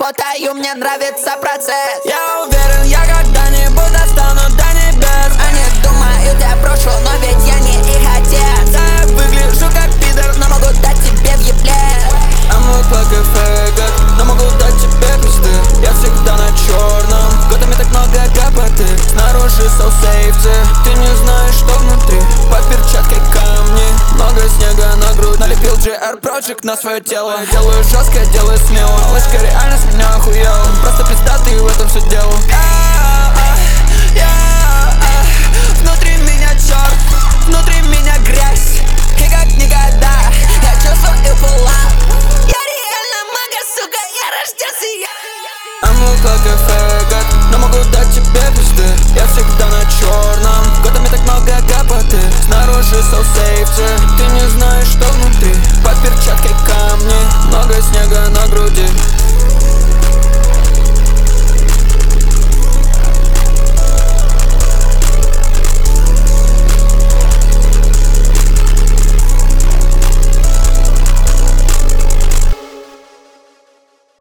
работаю, мне нравится процесс. Я уверен, я когда-нибудь достану до небес. Они думают, я брошу, но ведь я не их отец. Да, я выгляжу как пидор, но могу дать тебе въеблет. I'm look like a faggot, но могу дать тебе пизды. Я всегда на черном, в Готэме так много гопоты. Снаружи so safety, ты не знаешь, что внутри. Под перчаткой камни, много снега на грудь. Налепил GR Project на свое тело. Делаю жестко, делаю смело. Малышка реально с меня охуела. Просто пиздатый в этом все дело. Внутри меня черт, внутри меня грязь. И как никогда я чувствую пулап. Я реально мага, сука, я рождёнся я. I'm look like a faggot, но могу дать тебе пизды. Я всегда на черном, в Готэме так много гопоты. Снаружи so safety,